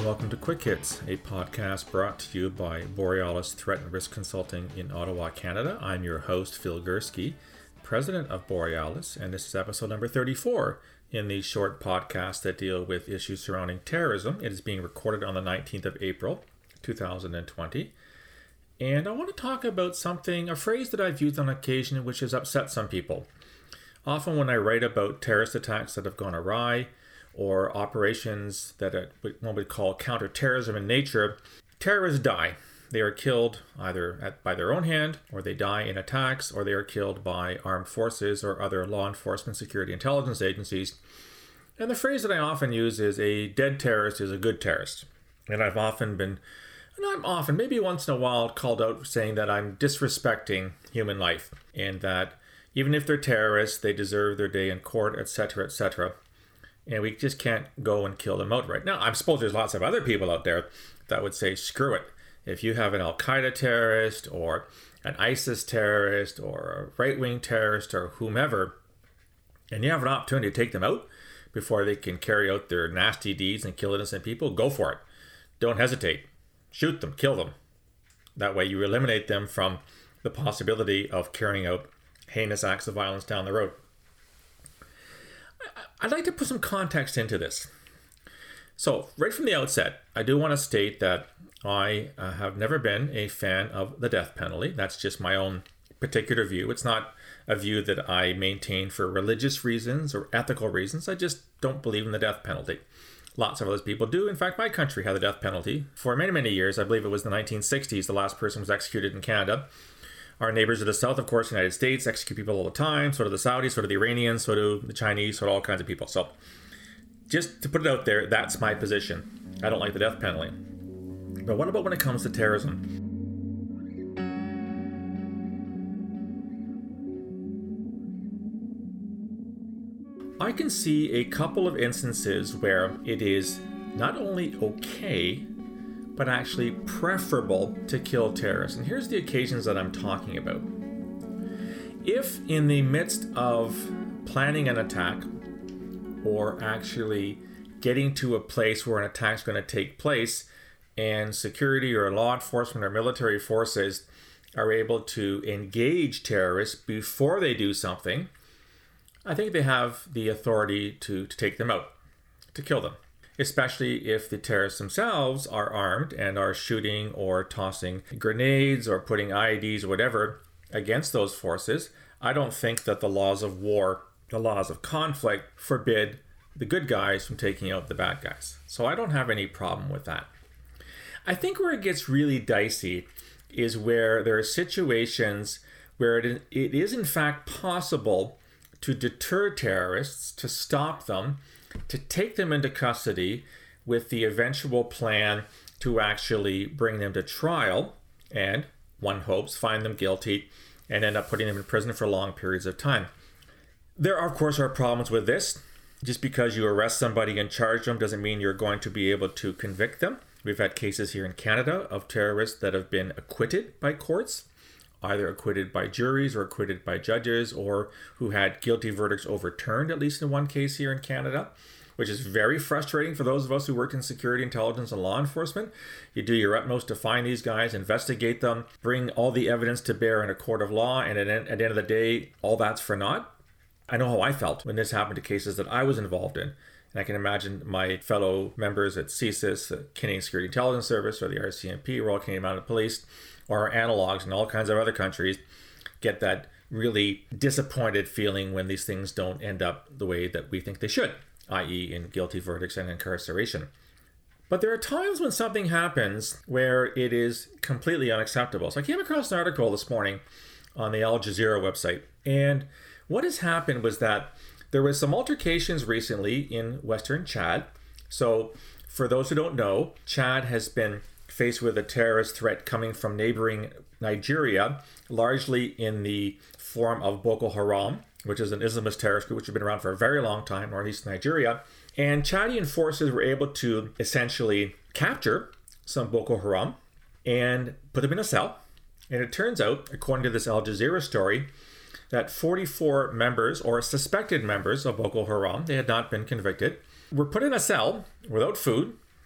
Welcome to Quick Hits, a podcast brought to you by Borealis Threat and Risk Consulting in Ottawa, Canada. I'm your host, Phil Gursky, president of Borealis, and this is episode number 34 in the short podcast that deal with issues surrounding terrorism. It is being recorded on the 19th of April, 2020. And I want to talk about a phrase that I've used on occasion which has upset some people. Often when I write about terrorist attacks that have gone awry, or operations that one would call counterterrorism in nature, terrorists die. They are killed either by their own hand, or they die in attacks, or they are killed by armed forces or other law enforcement, security, intelligence agencies. And the phrase that I often use is a dead terrorist is a good terrorist. And maybe once in a while, called out saying that I'm disrespecting human life, and that even if they're terrorists, they deserve their day in court, etc., etc. And we just can't go and kill them outright. Now, I suppose there's lots of other people out there that would say, screw it. If you have an Al-Qaeda terrorist or an ISIS terrorist or a right-wing terrorist or whomever, and you have an opportunity to take them out before they can carry out their nasty deeds and kill innocent people, go for it. Don't hesitate. Shoot them, kill them. That way you eliminate them from the possibility of carrying out heinous acts of violence down the road. I'd like to put some context into this. So, right from the outset, I do want to state that I have never been a fan of the death penalty. That's just my own particular view. It's not a view that I maintain for religious reasons or ethical reasons. I just don't believe in the death penalty. Lots of other people do. In fact, my country had the death penalty for many, many years. I believe it was the 1960s. The last person was executed in Canada. Our neighbors to the south, of course, the United States, execute people all the time. So do the Saudis, so do the Iranians, so do the Chinese, so do all kinds of people. So just to put it out there, that's my position. I don't like the death penalty. But what about when it comes to terrorism? I can see a couple of instances where it is not only okay, but actually preferable to kill terrorists. And here's the occasions that I'm talking about. If in the midst of planning an attack, or actually getting to a place where an attack's going to take place, and security or law enforcement or military forces are able to engage terrorists before they do something, I think they have the authority to take them out, to kill them. Especially if the terrorists themselves are armed and are shooting or tossing grenades or putting IEDs or whatever against those forces. I don't think that the laws of war, the laws of conflict, forbid the good guys from taking out the bad guys. So I don't have any problem with that. I think where it gets really dicey is where there are situations where it is in fact possible to deter terrorists, to stop them, to take them into custody with the eventual plan to actually bring them to trial and, one hopes, find them guilty and end up putting them in prison for long periods of time. There, of course, are problems with this. Just because you arrest somebody and charge them doesn't mean you're going to be able to convict them. We've had cases here in Canada of terrorists that have been acquitted by courts, either acquitted by juries or acquitted by judges, or who had guilty verdicts overturned, at least in one case here in Canada, which is very frustrating for those of us who worked in security, intelligence, and law enforcement. You do your utmost to find these guys, investigate them, bring all the evidence to bear in a court of law, and at the end of the day, all that's for naught. I know how I felt when this happened to cases that I was involved in. And I can imagine my fellow members at CSIS, the Canadian Security Intelligence Service, or the RCMP, Royal Canadian Mounted Police, or our analogs in all kinds of other countries, get that really disappointed feeling when these things don't end up the way that we think they should, i.e. in guilty verdicts and incarceration. But there are times when something happens where it is completely unacceptable. So I came across an article this morning on the Al Jazeera website, and what has happened was that there was some altercations recently in Western Chad. So for those who don't know, Chad has been faced with a terrorist threat coming from neighboring Nigeria, largely in the form of Boko Haram, which is an Islamist terrorist group which has been around for a very long time, northeast Nigeria. And Chadian forces were able to essentially capture some Boko Haram and put them in a cell. And it turns out, according to this Al Jazeera story, that 44 members or suspected members of Boko Haram, they had not been convicted, were put in a cell without food,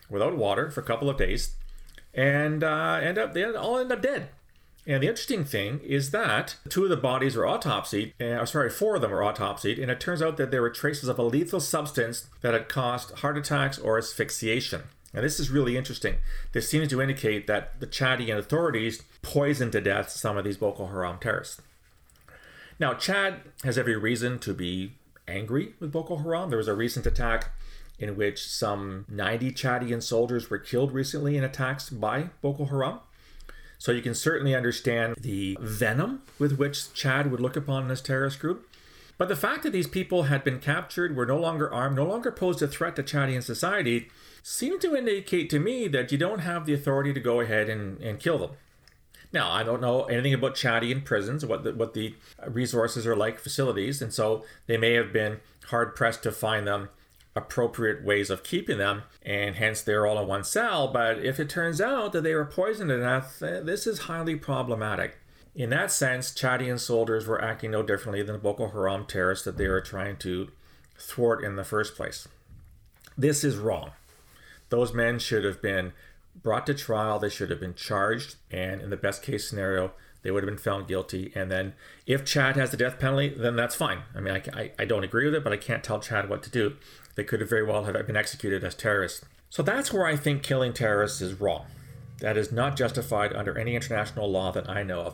without water for a couple of days, and they all end up dead. And the interesting thing is that 2 of the bodies were autopsied, 4 of them were autopsied, and it turns out that there were traces of a lethal substance that had caused heart attacks or asphyxiation. Now this is really interesting. This seems to indicate that the Chadian authorities poisoned to death some of these Boko Haram terrorists. Now Chad has every reason to be angry with Boko Haram. There was a recent attack in which some 90 Chadian soldiers were killed recently in attacks by Boko Haram. So you can certainly understand the venom with which Chad would look upon this terrorist group. But the fact that these people had been captured, were no longer armed, no longer posed a threat to Chadian society, seemed to indicate to me that you don't have the authority to go ahead and kill them. Now, I don't know anything about Chadian prisons, what the resources are like, facilities, and so they may have been hard-pressed to find them appropriate ways of keeping them, and hence they're all in one cell. But if it turns out that they were poisoned to death, this is highly problematic. In that sense, Chadian soldiers were acting no differently than the Boko Haram terrorists that they were trying to thwart in the first place. This is wrong. Those men should have been brought to trial, they should have been charged, and in the best case scenario, they would have been found guilty. And then if Chad has the death penalty, then that's fine. I mean, I don't agree with it, but I can't tell Chad what to do. They could have very well have been executed as terrorists. So that's where I think killing terrorists is wrong. That is not justified under any international law that I know of.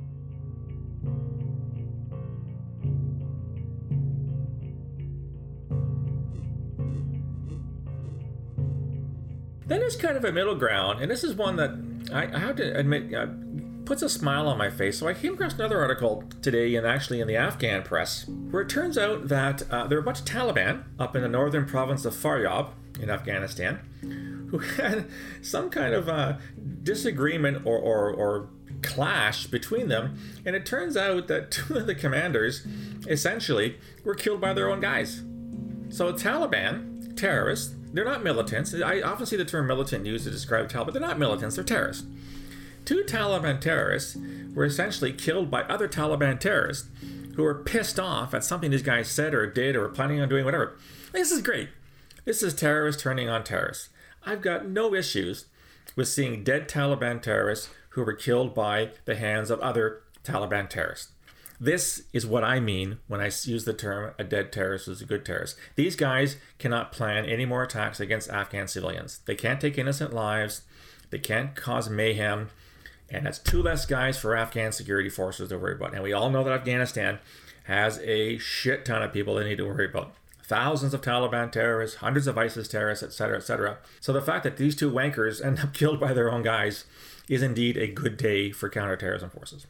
Then there's kind of a middle ground, and this is one that I have to admit puts a smile on my face. So I came across another article today, and actually in the Afghan press, where it turns out that there are a bunch of Taliban up in the northern province of Faryab in Afghanistan who had some kind of disagreement or clash between them, and it turns out that 2 of the commanders essentially were killed by their own guys. So Taliban terrorists, they're not militants. I often see the term militant used to describe Taliban, but they're not militants, they're terrorists. 2 Taliban terrorists were essentially killed by other Taliban terrorists who were pissed off at something these guys said or did or were planning on doing, whatever. This is great. This is terrorists turning on terrorists. I've got no issues with seeing dead Taliban terrorists who were killed by the hands of other Taliban terrorists. This is what I mean when I use the term a dead terrorist is a good terrorist. These guys cannot plan any more attacks against Afghan civilians. They can't take innocent lives. They can't cause mayhem. And that's 2 less guys for Afghan security forces to worry about. And we all know that Afghanistan has a shit ton of people they need to worry about. Thousands of Taliban terrorists, hundreds of ISIS terrorists, etc., etc. So the fact that these 2 wankers end up killed by their own guys is indeed a good day for counterterrorism forces.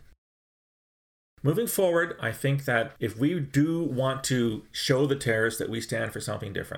Moving forward, I think that if we do want to show the terrorists that we stand for something different,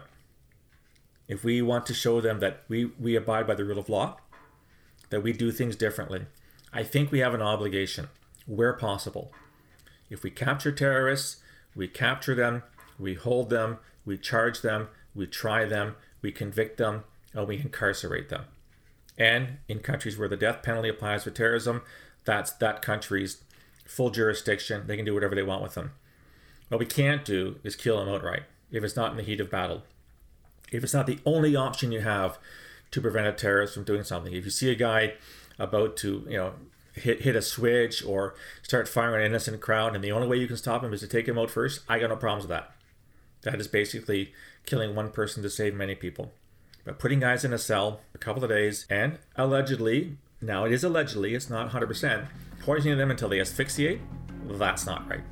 if we want to show them that we abide by the rule of law, that we do things differently, I think we have an obligation, where possible. If we capture terrorists, we capture them, we hold them, we charge them, we try them, we convict them, and we incarcerate them. And in countries where the death penalty applies for terrorism, that's that country's full jurisdiction. They can do whatever they want with them. What we can't do is kill them outright if it's not in the heat of battle. If it's not the only option you have to prevent a terrorist from doing something. If you see a guy about to, hit a switch or start firing an innocent crowd, and the only way you can stop him is to take him out first, I got no problems with that. That is basically killing one person to save many people. But putting guys in a cell for a couple of days and allegedly, now it is allegedly, it's not 100%, poisoning them until they asphyxiate, that's not right.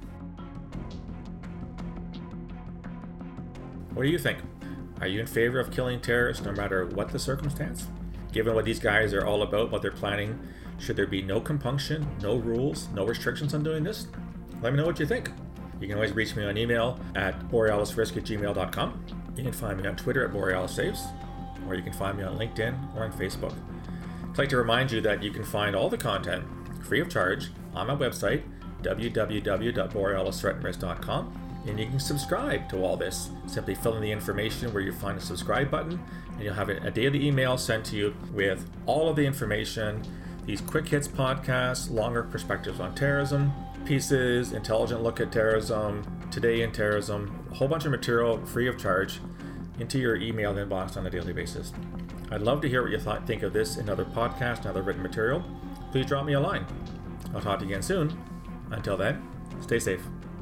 What do you think? Are you in favor of killing terrorists no matter what the circumstance? Given what these guys are all about, what they're planning, should there be no compunction, no rules, no restrictions on doing this? Let me know what you think. You can always reach me on email at borealisrisk@gmail.com. You can find me on Twitter at BorealisSaves, or you can find me on LinkedIn or on Facebook. I'd like to remind you that you can find all the content free of charge on my website, www.borealisthreatandrisk.com, and you can subscribe to all this. Simply fill in the information where you find a subscribe button, and you'll have a daily email sent to you with all of the information, these quick hits podcasts, longer perspectives on terrorism, pieces, intelligent look at terrorism, today in terrorism, a whole bunch of material free of charge into your email inbox on a daily basis. I'd love to hear what you think of this and other podcasts and other written material. Please drop me a line. I'll talk to you again soon. Until then, stay safe.